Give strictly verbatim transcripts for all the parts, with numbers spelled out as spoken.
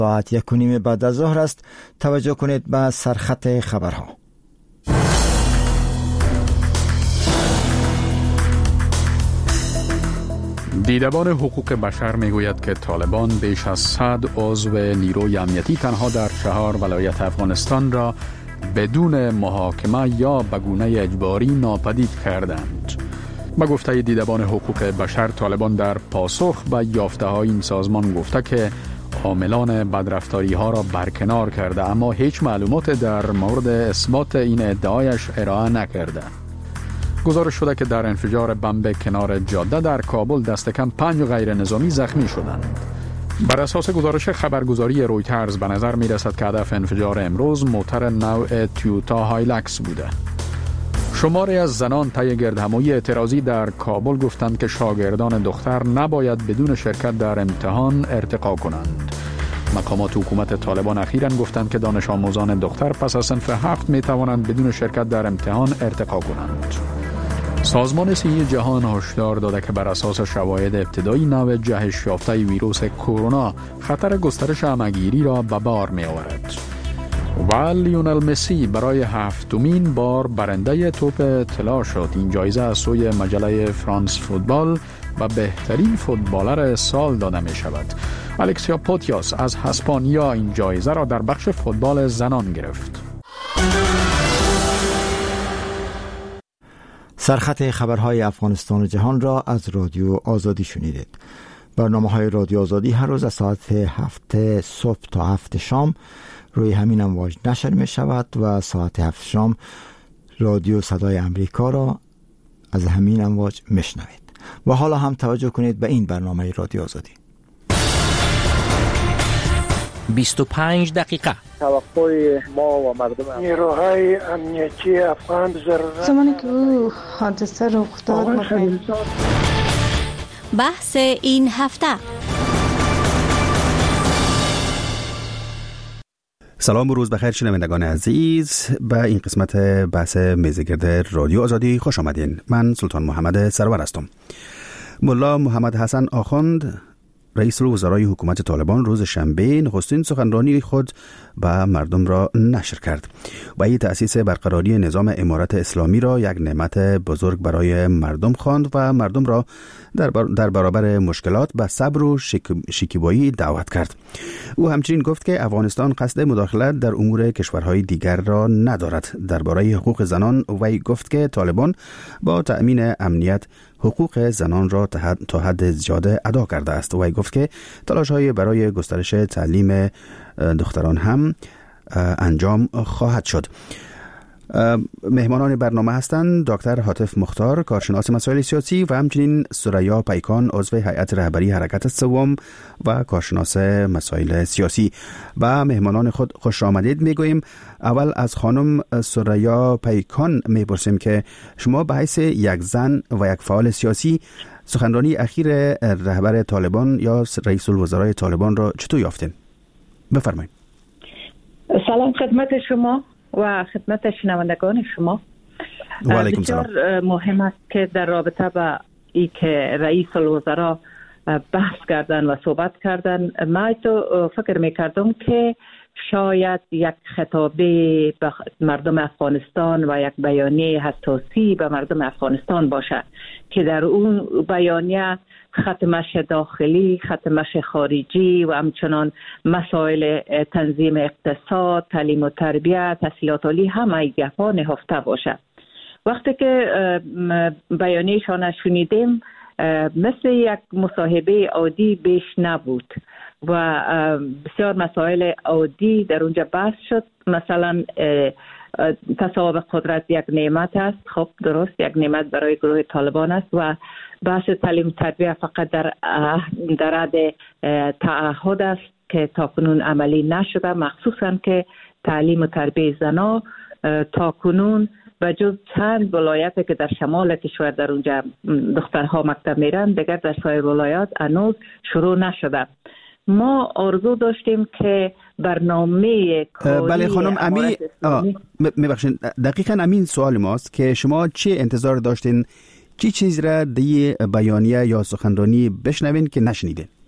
ساعت یک و نیم بعد از ظهر است. توجه کنید به سرخط خبرها. دیدبان حقوق بشر میگوید که طالبان بیش از صد عضو نیروی امنیتی تنها در چهار ولایت افغانستان را بدون محاکمه یا به گونه اجباری ناپدید کردند. با گفته دیدبان حقوق بشر، طالبان در پاسخ به یافته های این سازمان گفته که عاملان بدرفتاری ها را برکنار کرده، اما هیچ معلومات در مورد اثبات این ادعایش ارائه نکرده. گزارش شده که در انفجار بمب کنار جاده در کابل دست کم پنج غیر نظامی زخمی شدند. بر اساس گزارش خبرگزاری رویترز به نظر می رسد که هدف انفجار امروز موتر نوع تویوتا هایلکس بوده. شماری از زنان طی گردهمایی اعتراضی در کابل گفتند که شاگردان دختر نباید بدون شرکت در امتحان ارتقا کنند. مقامات حکومت طالبان اخیراً گفتند که دانش آموزان دختر پس از صنف هفت می توانند بدون شرکت در امتحان ارتقا کنند. سازمان صحی جهان هشدار داده که بر اساس شواهد ابتدایی نوع جهش یافته ویروس کرونا خطر گسترش همه‌گیری را به بار می آورد. و لیونل مسی برای هفتمین بار برنده توپ طلا شد. این جایزه از سوی مجله فرانس فوتبال و بهترین فوتبالر سال داده می شود. الکسیا پوتیاس از اسپانیا این جایزه را در بخش فوتبال زنان گرفت. سرخط خبرهای افغانستان و جهان را از رادیو آزادی شنیدید. برنامه های رادیو آزادی هر روز از ساعت هفت صبح تا هفت شام روی همین امواج نشر می شود و ساعت هفت شام رادیو صدای امریکا را از همین امواج می شنوید. و حالا هم توجه کنید به این برنامه رادیو آزادی. بیست و پنج دقیقه. توقع ما و مردم نیروهای امنیتی افغان ضرورت زمانی که او حادثه رخ داد بحث این هفته. سلام و روز بخیر شنوندگان عزیز، به این قسمت بحث میزگرد رادیو آزادی خوش آمدین. من سلطان محمد سرور هستم. ملا محمد حسن آخوند رئیس الوزرای حکومت طالبان روز شنبه نخستین سخنرانی خود به مردم را نشر کرد و این تأسیس برقراری نظام امارت اسلامی را یک نعمت بزرگ برای مردم خواند و مردم را در, بر در برابر مشکلات به صبر و شک شکیبایی دعوت کرد. او همچنین گفت که افغانستان قصد مداخلت در امور کشورهای دیگر را ندارد. درباره حقوق زنان وی گفت که طالبان با تأمین امنیت حقوق زنان را تا حد زیاده ادا کرده است. وی گفت که تلاش‌های برای گسترش تعلیم دختران هم انجام خواهد شد. مهمانان برنامه هستند دکتر حاتف مختار، کارشناس مسائل سیاسی، و همچنین سریا پیکان، عضو هیئت رهبری حرکت سوم و کارشناس مسائل سیاسی. و مهمانان خود خوش آمدید میگوییم. اول از خانم سریا پیکان میپرسیم که شما به حیث یک زن و یک فعال سیاسی سخنرانی اخیر رهبر طالبان یا رئیس الوزرای طالبان را چطور یافتین؟ بفرمایید. سلام خدمت شما و خدمت شنوندگان شما. بسیار مهم است که در رابطه با ای که رئیس الوزراء بحث کردن و صحبت کردن، من تو فکر میکردم که شاید یک خطابه به مردم افغانستان و یک بیانیه حساسی به مردم افغانستان باشد که در اون بیانیه ختمش داخلی، ختمش خارجی و همچنان مسائل تنظیم اقتصاد، تعلیم و تربیت، تحصیلات عالی همه گپا نهفته باشد. وقتی که بیانیه‌شان شنیدیم مثل یک مصاحبه عادی بیش نبود و بسیار مسائل عادی در اونجا بحث شد. مثلا تصاحب قدرت یک نعمت است، خب درست یک نعمت برای گروه طالبان است و بحث تعلیم و تربیت فقط در در حد تعهد است که تاکنون عملی نشده، مخصوصا که تعلیم و تربیت زنا تاکنون به جز چند ولایت که در شمال کشور در اونجا دخترها مکتب میرن، دیگر در سایر ولایات هنوز شروع نشده. ما آرزو داشتیم که برنامه بله خانم امی میبخشین دقیقاً امین سوال ماست که شما چه انتظار داشتین، چی چیز را دی بیانیه یا سخنرانی بشنوین که نشنیدین؟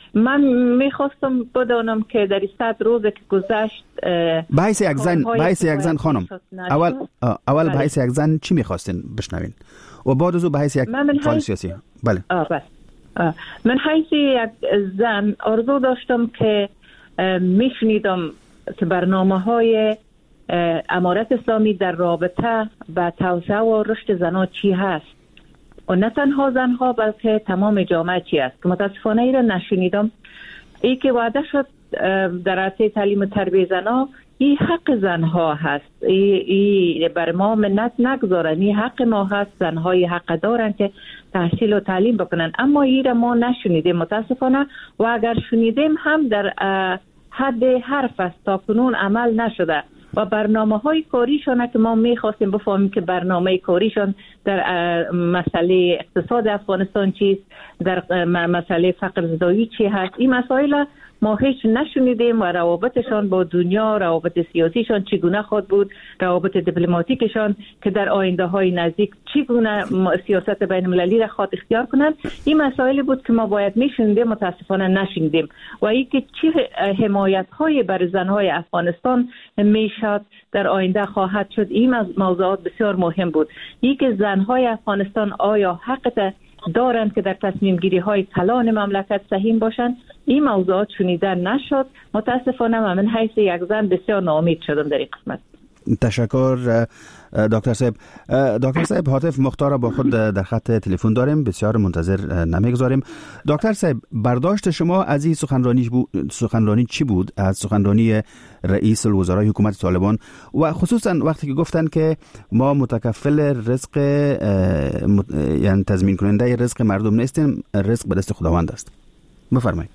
من میخواستم بدانم که در صد روز که گذشت بحث یک زن بحث یک زن خانم اول اول بحث یک زن چی میخواستین بشنوین و بعد از او بحث یک فعال سیاسی. بله آه بله. آه. من حیث یک زن آرزو داشتم که میشنیدم که برنامه های امارت اسلامی در رابطه با توسعه و رشد زنها چی هست و نه تنها زنها بلکه تمام جامعه چی است که متاسفانه ای را نشنیدم. ای که وعده شد در عرصه تعلیم و تربیه زنها، این حق زنها هست، ای, ای بر ما منت نگذارن، این حق ما هست، زنهای حق دارن که تحصیل و تعلیم بکنن، اما این را ما نشنیدیم متاسفانه و اگر شنیدیم هم در حد حرف است، تا کنون عمل نشده و برنامه های کاریشان که ما میخواستیم بفهمیم که برنامه کاریشان در مسئله اقتصاد افغانستان چیست، در مسئله فقر زدایی چی هست، این مسائل ما هیچ نشنیدیم و روابطشان با دنیا، روابط سیاسیشان چگونه خود بود، روابط دیپلماتیکشان که در آینده های نزدیک چگونه سیاست بین المللی را خود اختیار کنند، این مسائل بود که ما باید میشنیدیم، متاسفانه نشنیدیم. و ای که چه حمایت های بر زنهای افغانستان میشد در آینده خواهد شد، این موضوعات بسیار مهم بود. ای که زنهای افغانستان آیا حق دارند که در تصمیم گیری های کلان مملکت سهیم باشند، این موضوعات شنیده نشد. متاسفانه من حیث یک زن بسیار ناامید شدم در این قسمت. تشکر دکتر صاحب. دکتر صاحب هاتف مختار با خود در خط تلفن داریم، بسیار منتظر نمیگذاریم. دکتر صاحب برداشت شما از این سخنرانی سخنرانی چی بود، از سخنرانی رئیس الوزرای حکومت طالبان و خصوصا وقتی که گفتن که ما متکفل رزق یعنی تضمین کننده رزق مردم نیستیم، رزق به دست خداوند است؟ بفرمایید.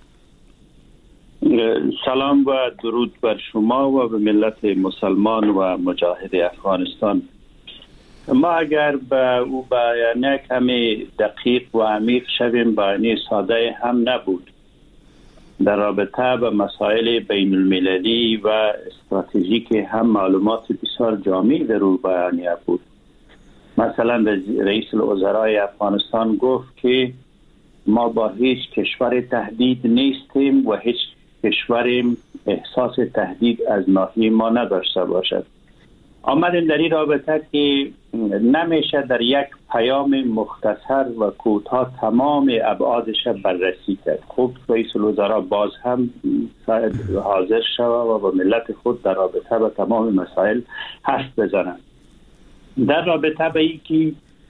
سلام و درود بر شما و به ملت مسلمان و مجاهد افغانستان. ما اگر به او بیانیه کمی دقیق و عمیق شویم، بیانیه ساده هم نبود، در رابطه به مسائل بین المللی و استراتژیک هم معلومات بسیار جامع در او بیانیه بود. مثلا رئیس الوزرای افغانستان گفت که ما با هیچ کشور تهدید نیستیم و هیچ کشوریم احساس تهدید از ناحیه ما نداشته باشد. آمدیم در این رابطه که نمیشه در یک پیام مختصر و کوتاه تمام ابعادش بررسی کرد. خب رئیس الوزراء باز هم حاضر شود و با ملت خود در رابطه با تمام مسائل حرف بزنند. در رابطه با این که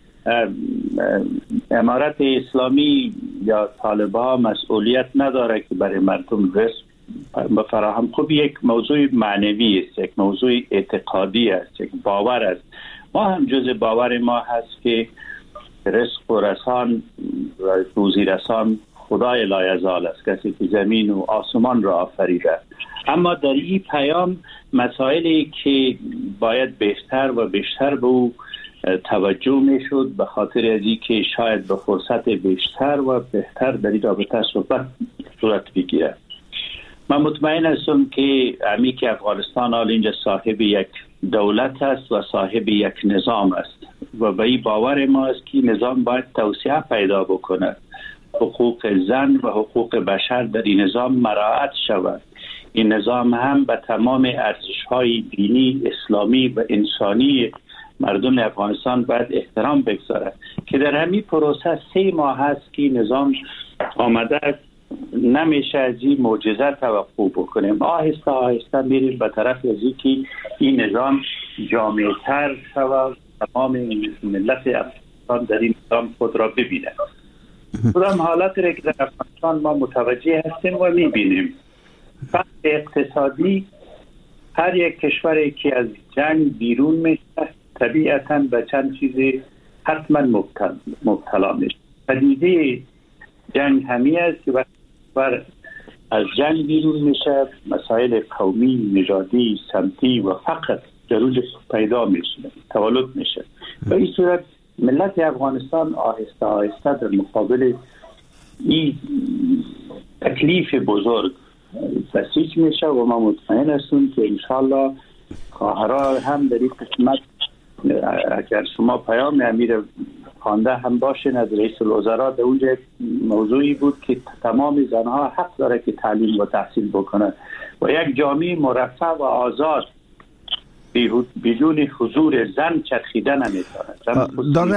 امارت اسلامی یا طالبان مسئولیت نداره که برای مردم رزق بفراهم، خب یک موضوع معنوی است، یک موضوع اعتقادی است، یک باور است. ما هم جز باور ما هست که رزق و رسان و روزی رسان خدای لایزال است، کسی که زمین و آسمان را آفریده. اما در این پیام مسائلی که باید بیشتر و بیشتر به او توجه می شد، به خاطر از اینکه شاید به فرصت بیشتر و بهتر در این رابطه صحبت صورت بگیرد. من مطمئن هستم که امی که افغانستان حال اینجا صاحب یک دولت است و صاحب یک نظام است و به این باور ما است که نظام باید توسعه پیدا بکند، حقوق زن و حقوق بشر در این نظام مراعات شود. این نظام هم به تمام ارزش‌های دینی، اسلامی و انسانی مردم افغانستان باید احترام بگذارد که در همین پروسه سه ماه هست که نظام آمده، نمیشه از این معجزه توقع بکنیم. آهسته آهسته میریم به طرف از اینکه این نظام جامع‌تر شود، تمام ملت افغانستان در این نظام خود را ببینه. کدام حالات را که در افغانستان ما متوجه هستیم و میبینیم. فقط اقتصادی، هر یک کشوری که از جنگ بیرون میشه طبیعتاً به چند چیز حتما مبتلا, مبتلا میشه. پدیده جنگ همی است که وقتی از جنگ بیرون میشه مسائل قومی، نژادی، سمتی و فقر جلوش پیدا میشه، تولد میشه. به این صورت ملت افغانستان آهسته آهسته در مقابل این تکلیف بزرگ بسیج میشه و ما مطمئن هستیم که انشاءالله خواهرها هم در این قسمت اگر شما پیام امیر خوانده هم باشین از رئیس الوزراء در اونجا موضوعی بود که تمام زنها حق داره که تعلیم و تحصیل بکنه و یک جامعه مرفه و آزاد بدون حضور زن چرخیده نمیتونه. دکتر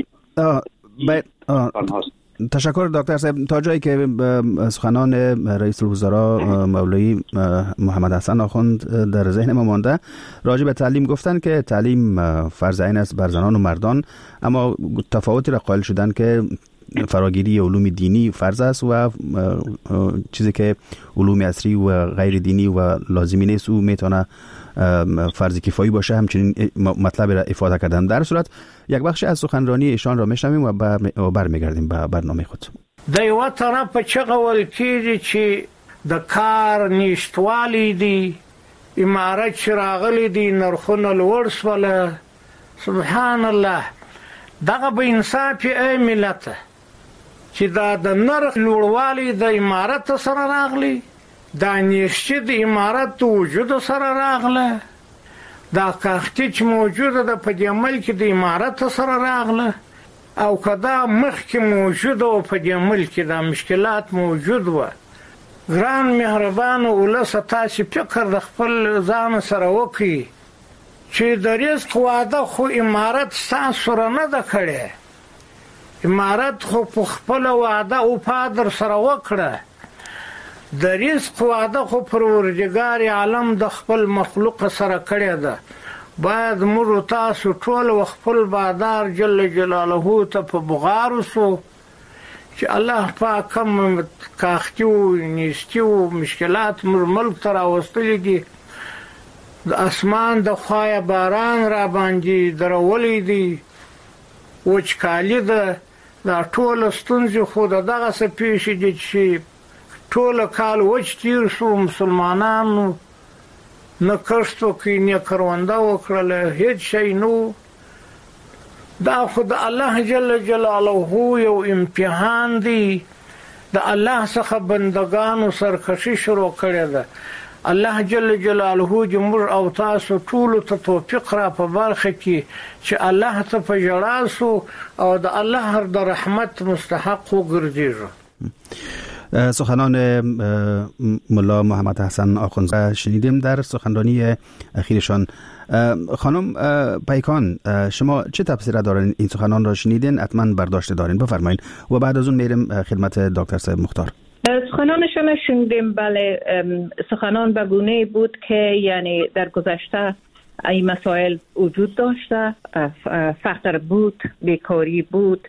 صاحب تشکر دکتر صاحب. تا جایی که سخنان رئیس الوزراء مولوی محمد حسن آخوند در ذهن ما مانده، راجع به تعلیم گفتن که تعلیم فرض عین است بر زنان و مردان، اما تفاوتی را قائل شدن که فراگیری علوم دینی فرض است و چیزی که علوم عصری و غیر دینی و لازمی نیست او میتونه فرض کفایی باشه. همچنین مطلب را افاده کردن. در صورت یک بخش از سخنرانی ایشان را میشنویم و برمیگردیم به برنامه خود. د یو طرف چغه ول کیږي چې د کار نشټوالی دی، امارت شراغلی دی، نرخونه لوړ سول. سبحان الله، دغه به انصاف ای ملت چې دا د نرخ لوړوالی د امارت سره راغلی، دا نشته د امارت وجود سره راغله، دا کاختی چې موجوده ده په دې ملک د امارت سره راغله، او کدا مخکې موجود او په دې ملک دا مشکلات موجود و. ګران مهربان ولس، تاسو فکر د خپل ځان سره وکړئ چې د رزق وعده خو امارت ستاسو سره نه ده کړې. امارت خو په خپل وعده او پادر سره وکړه. د رزق وعده خو پروردګار عالم د خپل مخلوق سره کړی ده. باید موږ تاسو ټول خپل بادار جل جلاله ته په بغار وسو چې الله پاک کوم کاختی و نیستی و مشکلات موږ ملک ته راوستلي دي. د اسمان د خوایه باران را باندې درولی دی، وچکالي ده. دا ټول ستونزې خو د دغسې پیښې دي چې ټول کال وچ تیر شو، مسلمانانو نه کښت وکړي نه کرونده وکړله، هیڅ شی نو. دا خو د الله جل جلاله یو امتحان دی. د الله څخه بندگانو سرکشي شروع کړې ده. الله جل جلاله جمهور او تاسو ټول ته توفیق را په برخه کې چې الله ته په جړا سو او د الله د رحمت مستحق وګرځیږو. سخنان ملا محمد حسن آخوند شنیدیم در سخنرانی اخیرشان. خانم پیکان، شما چه تفسیر دارین این سخنان را شنیدین؟ حتما برداشت دارین، بفرمایید و بعد از اون میریم خدمت دکتر صاحب مختار. سخنانشان شنیدیم. بله، سخنان به گونه بود که یعنی در گذشته این مسائل وجود داشته، فقر بود، بیکاری بود،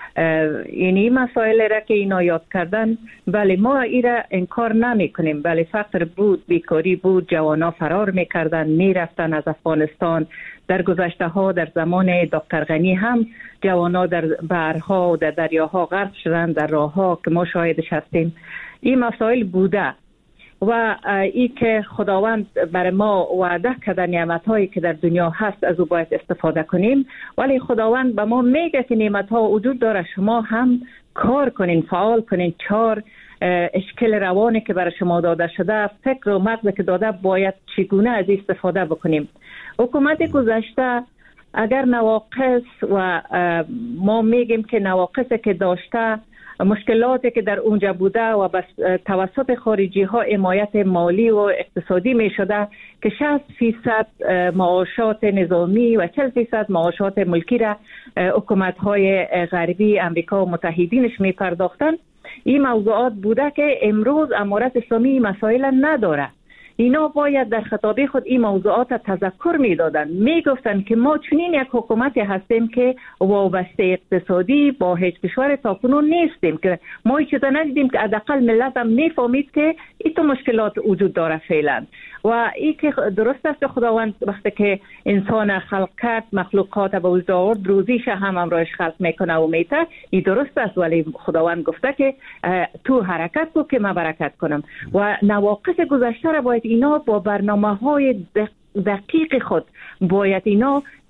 یعنی مسائل را که اینا یاد کردن. بله، ما این را انکار نمی کنیم. بله، فقر بود، بیکاری بود، جوانا فرار میکردن، میرفتن از افغانستان. در گذشته ها در زمان دکتر غنی هم جوانا در بحرها و در دریاها غرق شدن، در راه ها که ما شاهدش هستیم. این مسائل بوده و این که خداوند برای ما وعده کرده نعمت هایی که در دنیا هست از او باید استفاده کنیم، ولی خداوند به ما میگه که نعمت ها وجود داره، شما هم کار کنین، فعال کنین. چهار اشکال روانی که برای شما داده شده، فکر و مغز که داده، باید چگونه از استفاده بکنیم. حکومت گذشته اگر نواقص و ما میگیم که نواقصی که داشته، مشکلاتی که در اونجا بوده و بس توسط خارجی ها حمایت مالی و اقتصادی می شده که شصت فیصد معاشات نظامی و چهل فیصد معاشات ملکی را حکومت های غربی امریکا و متحدینش می پرداختن. این موضوعات بوده که امروز امارت اسلامی مسائل نداره. اینا باید در خطابه خود این موضوعات تذکر میدادن، میگفتن که ما چنین یک حکومتی هستیم که وابسته اقتصادی با هیچ کشور تاکنون نیستیم، که ما هیچ چیزا ندیدیم که حداقل ملت هم میفهمید که این تو مشکلات وجود داره فعلا. و این که درست است خداوند وقتی که انسان خلق کرد، مخلوقات به وجود آورد، روزیش هم امرایش خلق میکنه و میته، این درست است، ولی خداوند گفته که تو حرکت کو که من برکت کنم. و نواقص گذشته را باید اینا با برنامه های دقیق خود باید اینا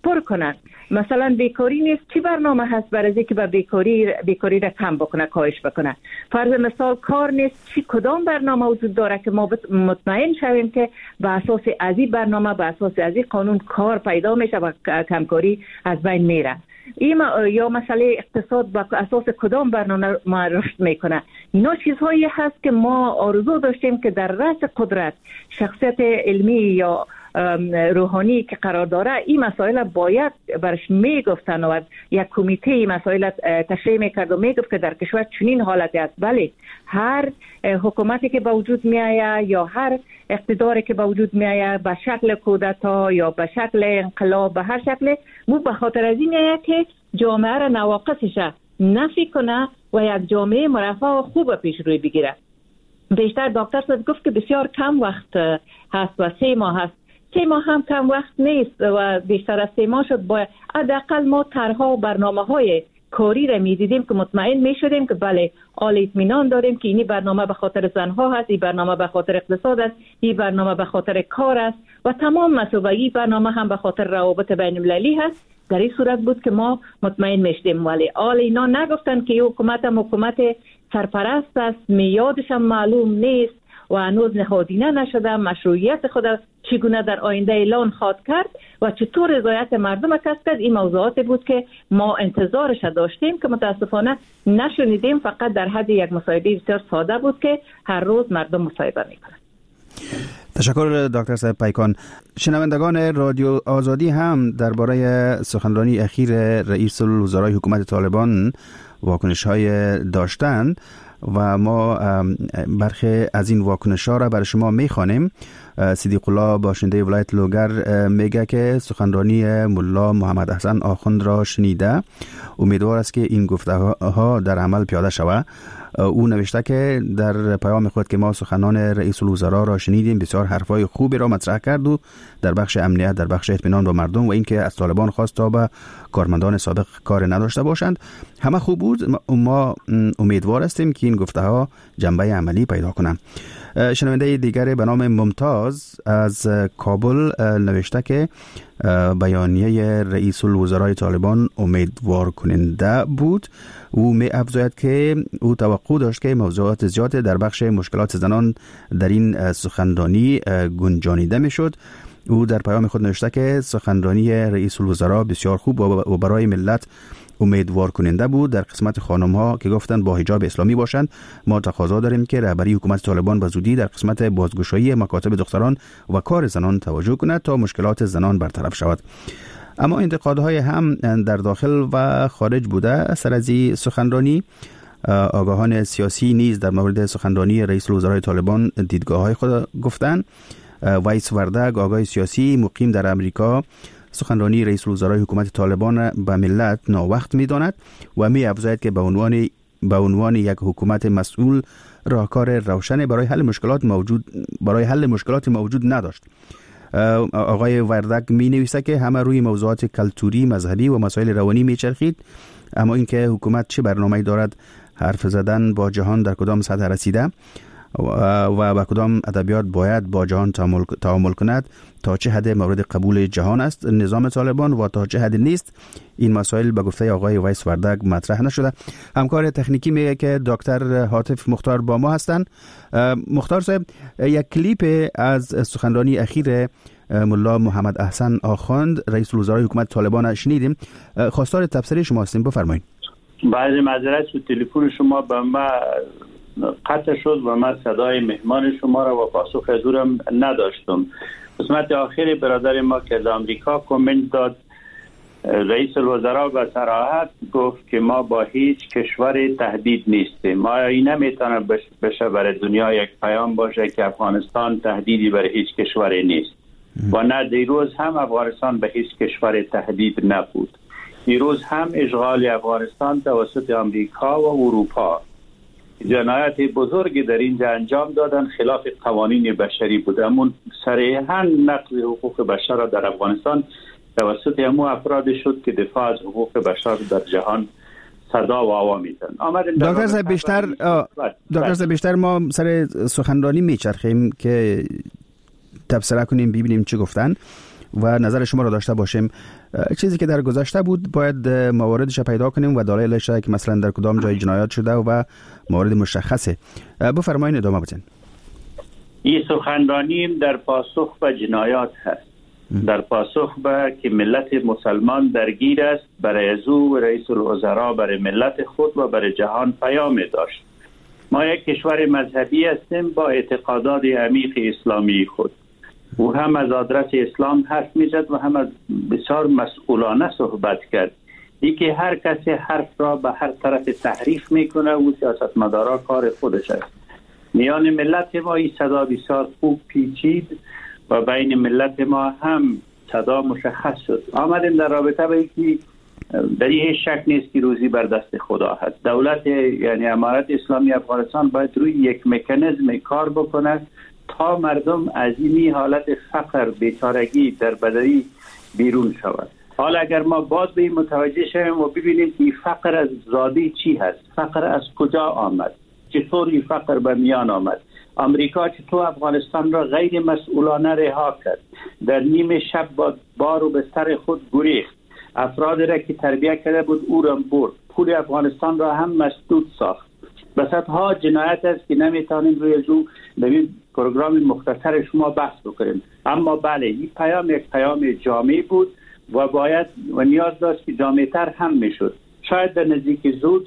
پر کنن. مثلا بیکاری نیست، چی برنامه هست برای اینکه به بیکاری بیکاری را کم بکنه، کاهش بکنه؟ فرض مثال کار نیست، چی کدام برنامه وجود داره که ما مطمئن شویم که به اساس از این برنامه، به اساس از این قانون کار پیدا میشه و کمکاری از بین میره؟ ایما یا مسئله اقتصاد با اساس کدام برنامه ما رشد میکنه؟ اینا چیزهایی هست که ما آرزو داشتیم که در رأس قدرت شخصیت علمی یا روحانی که قرار داره این مسائل باید برش میگفتن و یک کمیته این مسائل تشریح میکرد و میگفت که در کشور چنین حالتی است. بله، هر حکومتی که به وجود میآید یا هر اقتداری که به وجود میآید به شکل کودتا یا به شکل انقلاب، به هر شکل، مو به خاطر از این است که جامعه را نواقصش نفی کنه و یک جامعه مرفه و خوب پیش روی بگیره. بیشتر دکتر صاحب گفت که بسیار کم وقت هست و سه ماه هست. سه ماه هم کم وقت نیست و بیشتر از سه ماه شد. باید حداقل ما طرح‌ها و برنامه‌های کاری را می‌دیدیم که مطمئن می‌شدیم که بله عالی اطمینان داریم که این برنامه به خاطر زن‌ها هست، این برنامه به خاطر اقتصاد است، این برنامه به خاطر کار است و تمام مسئله برنامه هم به خاطر روابط بین المللی هست. در این صورت بود که ما مطمئن می‌شدیم. ولی حال اینا نگفتن که این حکومت هم حکومت سرپرست است، میادش هم معلوم نیست و هنوز نهادینه نشده، مشروعیت خود چگونه در آینده اعلان خواهد کرد و چطور رضایت مردم کسب کرد. این موضوعات بود که ما انتظارش داشتیم که متاسفانه نشنیدیم. فقط در حد یک مصاحبه بسیار ساده بود که هر روز مردم مصاحبه میکنن. تشکر دکتر صاحب پیکان. شنوندگان رادیو آزادی هم درباره سخنرانی اخیر رئیس الوزرای حکومت طالبان واکنش های داشتند و ما برخی از این واکنش ها را برای شما میخوانیم. صدیق الله باشنده ولایت لوگر میگه که سخنرانی ملا محمد حسن آخوند را شنیده، امیدوار است که این گفته ها در عمل پیاده شود. او نوشته که در پیام خود که ما سخنان رئیس الوزراء را شنیدیم، بسیار حرفای خوبی را مطرح کرد و در بخش امنیت، در بخش اطمینان به مردم و اینکه از طالبان خواست تا به کارمندان سابق کار نداشته باشند، همه خوب بود. ما امیدوار هستیم که این گفته ها جنبه عملی پیدا کنند. شنونده دیگر به نام ممتاز از کابل نوشته که بیانیه رئیس الوزرای طالبان امیدوار کننده بود. او می افزاید که او توقع داشت که موضوعات زیاد در بخش مشکلات زنان در این سخنرانی گنجانیده می شد. او در پیام خود نوشته که سخنرانی رئیس الوزراء بسیار خوب و برای ملت امیدوار کننده بود. در قسمت خانم ها که گفتند با حجاب اسلامی باشند، ما تقاضا داریم که رهبری حکومت طالبان به زودی در قسمت بازگشایی مکاتب دختران و کار زنان توجه کند تا مشکلات زنان برطرف شود. اما انتقادهای هم در داخل و خارج بوده سر از این سخنرانی. آگاهان سیاسی نیز در مورد سخنرانی رئیس الوزرای طالبان دیدگاه‌های خود گفتند. وایس وردگ، آگاه سیاسی مقیم در امریکا، سخنرانی رئیس الوزرای حکومت طالبان به ملت ناوقت می‌داند و می افزاید که به عنوان به عنوان یک حکومت مسئول راهکار روشن برای حل مشکلات موجود برای حل مشکلات موجود نداشت. آقای وردگ می نویسه که همه روی موضوعات کلتوری، مذهبی و مسائل روانی می چرخید، اما اینکه حکومت چه برنامه‌ای دارد حرف زدن با جهان در کدام سطح رسیده و با کدام ادبیات باید با جهان تعامل کند، تا چه حد مورد قبول جهان است نظام طالبان و تا چه حد نیست، این مسائل به گفته آقای وایس وردگ مطرح نشده. همکار تکنیکی میگه که دکتر حاتف مختار با ما هستند. مختار صاحب، یک کلیپ از سخنرانی اخیر ملا محمد حسن آخوند رئیس الوزرای حکومت طالبان شنیدیم. خواستار تبصره شما هستیم، بفرمایید. بعد معذرت شد، تلفن شما به ما قطع شد و من صدای مهمان شما را و پاسخ دورم نداشتم. قسمت آخری برادر ما که از آمریکا کامنت داد، رئیس الوزراء به صراحت گفت که ما با هیچ کشور تهدید نیستیم. ما این نمیتونه بشه برای دنیا یک پیام باشه که افغانستان تهدیدی برای هیچ کشوری نیست و نه دیروز هم افغانستان به هیچ کشور تهدید نبود. دیروز هم اشغال افغانستان توسط آمریکا و اروپا جنایت بزرگی در اینجا انجام دادن، خلاف قوانین بشری بود. امون صریحاً نقض حقوق بشر در افغانستان توسط همون افراد شد که دفاع از حقوق بشر در جهان صدا و آوا میدن. دکتر صاحب بیشتر دکتر صاحب بیشتر ما سر سخنرانی میچرخیم که تبصره کنیم ببینیم چی گفتن و نظر شما را داشته باشیم. چیزی که در گذشته بود باید مواردش پیدا کنیم و دلایلش که مثلا در کدام جای جنایات شده و موارد مشخصه. بفرمایید ادامه بدین. این سخنرانی در پاسخ به جنایات هست، در پاسخ به که ملت مسلمان درگیر است. برای از او رئیس الوزراء برای ملت خود و برای جهان پیام داشت. ما یک کشور مذهبی هستیم با اعتقادات عمیق اسلامی خود. او هم از آدرس اسلام حرف میزد و هم از بسیار مسئولانه صحبت کرد. ای که هر کسی حرف را به هر طرف تحریف میکنه و سیاستمدارا کار خودش است. میان ملت ما این صدا بسیار خوب پیچید و بین ملت ما هم صدا مشخص شد. آمدیم در رابطه با اینکه در این شک نیست که روزی بر دست خدا هست. دولت یعنی امارت اسلامی افغانستان باید روی یک مکانیزم کار بکنه تا مردم از این حالت فقر، بیچارگی، در بدری بیرون شود. حالا اگر ما باز به این متوجه شویم و ببینیم که فقر از زاده چی هست، فقر از کجا آمد، چطور این فقر به میان آمد، امریکا چطور افغانستان را غیر مسئولانه رها کرد، در نیم شب با بار و بستر خود گریخت، افراد را که تربیت کرده بود او را برد، پول افغانستان را هم مسدود ساخت. بسط ها جنایت است که نمیتونیم روی زو در این پروگرام مختصر شما بحث بکنیم. اما بله، این پیام یک پیام جامعی بود و باید و نیاز داشت که جامع‌تر هم میشد. شاید در نزدیک زود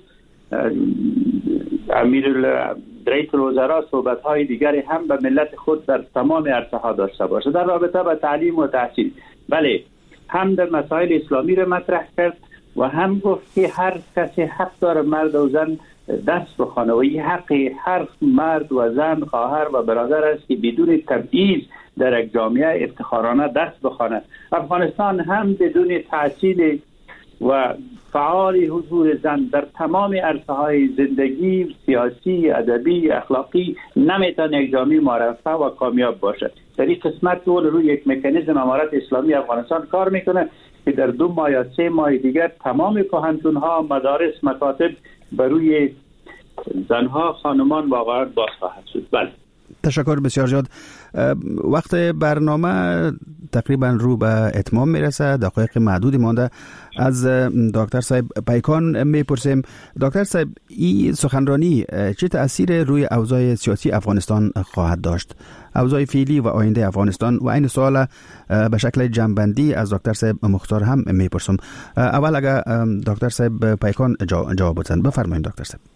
امیر رئیس الوزراء صحبت‌های دیگری هم به ملت خود در تمام عرصه ها داشته باشه. در رابطه با تعلیم و تحصیل، بله، هم در مسائل اسلامی را مطرح کرد و هم گفت که هر کسی حق داره مرد و زن دست بخوانه و این حق هر مرد و زن، خواهر و برادر است که بدون تبعیض در یک جامعه افتخارانه دست بخوانه. افغانستان هم بدون تحصیل و فعال حضور زن در تمام عرصه های زندگی، سیاسی، ادبی، اخلاقی نمیتونه یک جامعه معرفه و کامیاب باشد. در این قسمت دول روی یک مکانیزم امارت اسلامی افغانستان کار میکنه که در دو ماه یا سه ماه دیگر تمام کهنتون ها، مدارس، مکاتب بروی زنها، خانمان واقعا باز خواهد شد. بله. تشکر بسیار زیاد. وقت برنامه تقریبا رو به اتمام میرسه. دقایق معدودی مانده. از دکتر صاحب پیکان میپرسیم. دکتر صاحب، این سخنرانی چه تأثیر روی اوضاع سیاسی افغانستان خواهد داشت؟ اوضاع فعلی و آینده افغانستان. و این سوال به شکل جنبندی از دکتر صاحب مختار هم میپرسم. اول اگر دکتر صاحب پیکان جواب بدن. بفرمایید دکتر صاحب.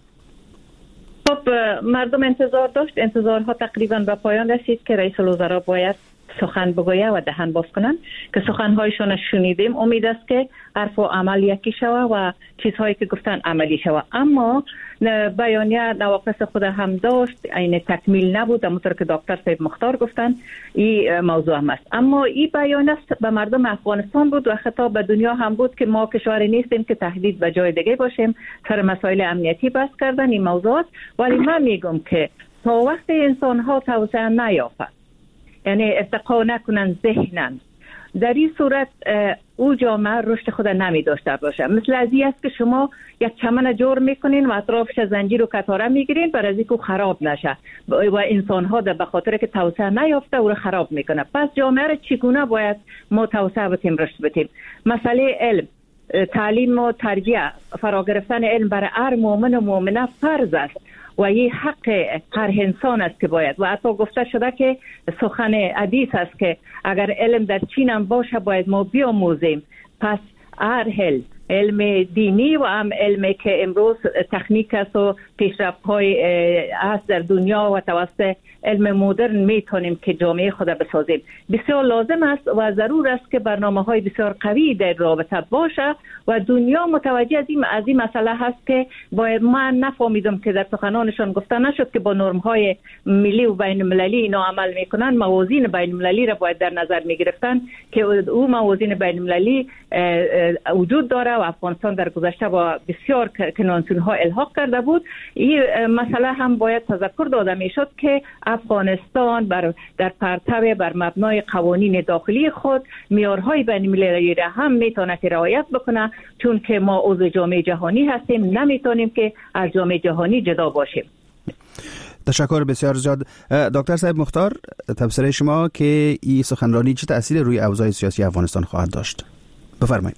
خب، مردم انتظار داشت، انتظارها تقریبا به پایان رسید که رئیس الوزراء باید سخن بگوید و دهن باز کنند که سخنهایشان شنیدیم. امید است که حرف و عمل یکی شود و چیزهایی که گفتن عملی شود. اما بیانیه نواقص خود هم داشت، این تکمیل نبود. همونطور که دکتر صاحب مختار گفتن این موضوع هم است. اما این بیانیه به مردم افغانستان بود و خطاب به دنیا هم بود که ما کشوری نیستیم که تهدید به جای دیگه باشیم. سر مسائل امنیتی بحث کردن این موضوعات. ولی من میگم که تا وقت انسان ها توسعه نیافت، یعنی ارتقا نکنن ذهنن، در این صورت او جامعه رشد خود نمی داشته باشه. مثل از این است که شما یک چمن جور میکنین و اطرافش زنجیر و کتاره میگیرین برای اینکه خراب نشه و انسان ها به خاطر که توسعه نیافته او رو خراب میکنه. پس جامعه را چگونه باید ما توسعه بدیم، رشد بدیم؟ مسئله علم، تعلیم و تربیت، فرا گرفتن علم برای هر مؤمن و مؤمنه فرض است و یه حق هر انسان است که باید. و حتی گفته شده که سخن حدیث است که اگر علم در چین هم باشه باید ما بیاموزیم. پس هر علم، علم دینی و هم علمی که امروز تکنیک است و پیشرفت های هست در دنیا و توسط علم مدرن میتونیم که جامعه خود بسازیم. بسیار لازم است و ضرور است که برنامه های بسیار قوی در رابطه باشه و دنیا متوجه از این از این مسئله هست که باید. من نفهمیدم که در سخنانشان گفته نشد که با نرم های ملی و بین المللی اینا عمل میکنن. موازین بین المللی را باید در نظر میگرفتن که او موازین بین المللی وجود داره و افغانستان در گذشته با بسیار کنوانسیون ها الحاق کرده بود. این مسئله هم باید تذکر داده میشد که افغانستان بر در پرتو بر مبنای قوانین داخلی خود معیارهای بین المللی را هم میتونه که رعایت بکنه، چون که ما عضو جامعه جهانی هستیم، نمیتونیم که از جامعه جهانی جدا باشیم. تشکر بسیار زیاد. دکتر صاحب مختار، تبصره شما که این سخنرانی چه تأثیر روی اوضاع سیاسی افغانستان خواهد داشت؟ بفرمایید.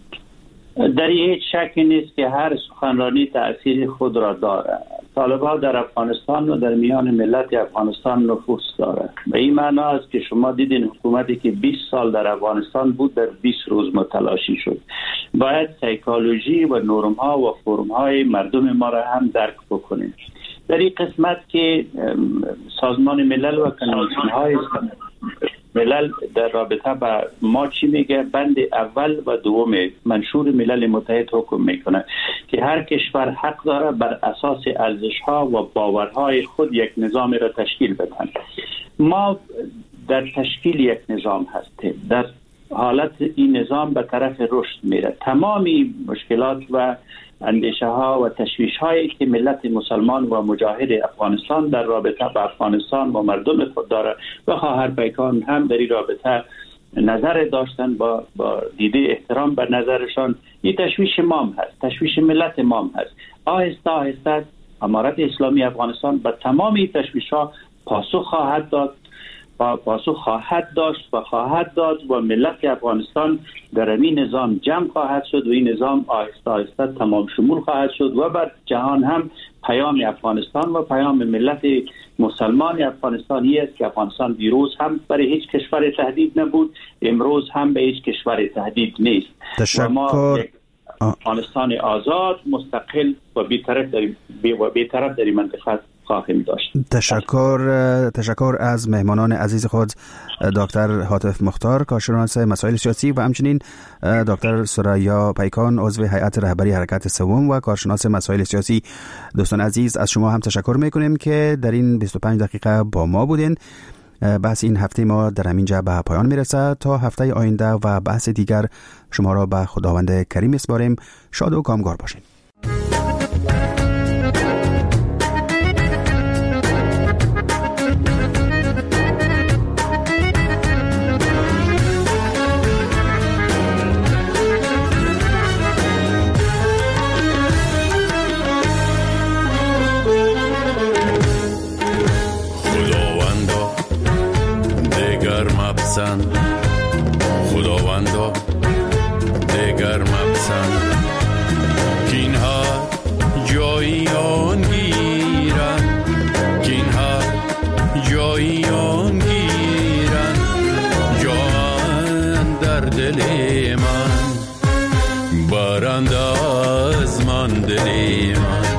در این هیچ شکی نیست که هر سخنرانی تأثیر خود را دارد. طالبان در افغانستان و در میان ملت افغانستان نفوذ دارد. به این معنا است که شما دیدین حکومتی که بیست سال در افغانستان بود در بیست روز متلاشی شد. باید سایکولوژی و نرم ها و فرم های مردم ما را هم درک بکنیم. در این قسمت که سازمان ملل و کنوانسیون های ملل در رابطه با ما چی میگه، بند اول و دوم منشور ملل متحد حکم میکنه که هر کشور حق داره بر اساس ارزش ها و باورهای خود یک نظام را تشکیل بدن. ما در تشکیل یک نظام هستیم، در حالت این نظام به طرف رشد میره. تمامی مشکلات و اندیشه ها و تشویش هایی که ملت مسلمان و مجاهد افغانستان در رابطه با افغانستان و مردم خود داره و خواهر پیکان هم در این رابطه نظر داشتن با, با دیده احترام به نظرشان، این تشویش مام هست، تشویش ملت مام هست. آهسته آهسته امارت اسلامی افغانستان به تمامی تشویش ها پاسخ خواهد داد پاسخ خواهد داشت و خواهد داد و ملت افغانستان در این نظام جمع خواهد شد و این نظام آهسته آهسته تمام شمول خواهد شد و بر جهان هم پیام افغانستان و پیام ملت مسلمان افغانستانی است که افغانستان دیروز هم برای هیچ کشور تهدید نبود، امروز هم به هیچ کشور تهدید نیست. تشکر. و ما افغانستان آزاد، مستقل و بی‌طرف در و بی‌طرف در منطقه خواهیم داشت. تشکر تشکر از مهمانان عزیز خود، دکتر حاتف مختار، کارشناس مسائل سیاسی و همچنین دکتر ثریا پیکان، عضو هیئت رهبری حرکت سوم و کارشناس مسائل سیاسی. دوستان عزیز، از شما هم تشکر میکنیم که در این بیست و پنج دقیقه با ما بودین. بحث این هفته ما در همینجا به پایان میرسه. تا هفته آینده و بحث دیگر شما را به خداوند کریم میسپاریم. شاد و کامگار باشین. خداوندا دگر مپسند که اینها جایی آن گیرن، که اینها جایی آن گیرن، جان در دل من برند از من دل من،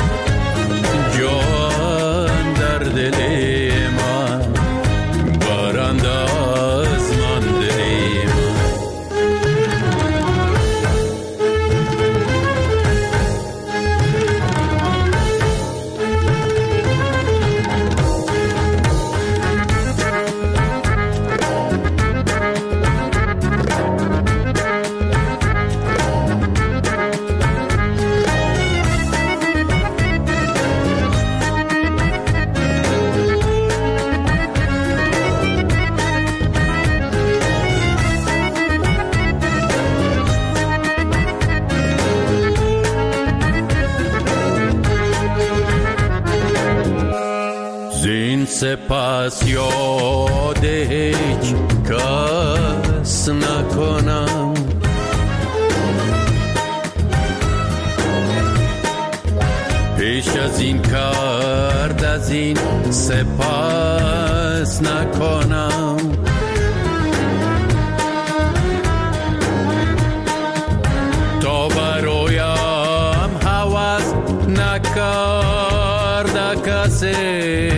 جان در دل من برند از من دل من. سپس یاد هیچ کس نکنم، پیش از این کرد از این سپس نکنم، تا برایم هوس نکرد کسی،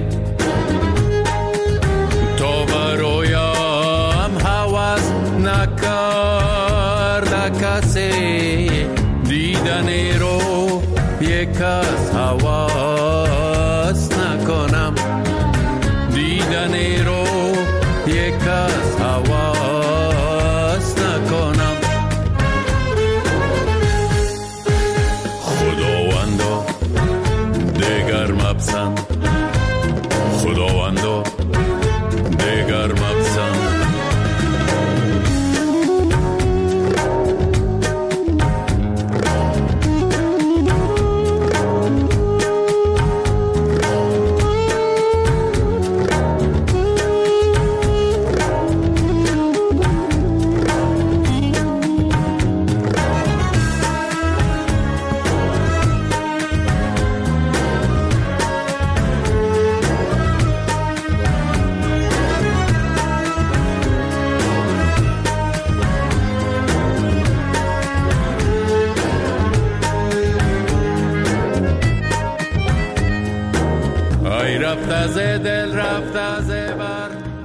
دیدنی رو یک از حواس نکنم، دیدنی رو یک از حواس نکنم. خداوندا دیگر مپسند، خداوندا دیگر مپسند. ز دل رفت از